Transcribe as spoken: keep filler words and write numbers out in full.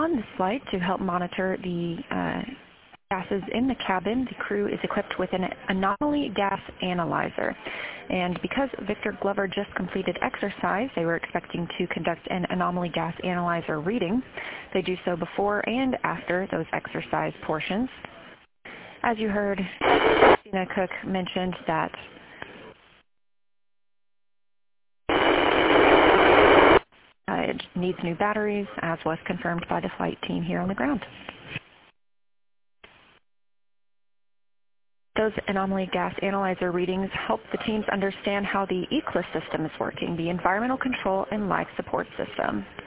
On this flight, to help monitor the uh, gases in the cabin, the crew is equipped with an anomaly gas analyzer. And because Victor Glover just completed exercise, they were expecting to conduct an anomaly gas analyzer reading. They do so before and after those exercise portions. As you heard, Christina Cook mentioned that uh, it needs new batteries, as was confirmed by the flight team here on the ground. Those anomaly gas analyzer readings help the teams understand how the E C L I S system is working, the Environmental Control and Life Support System.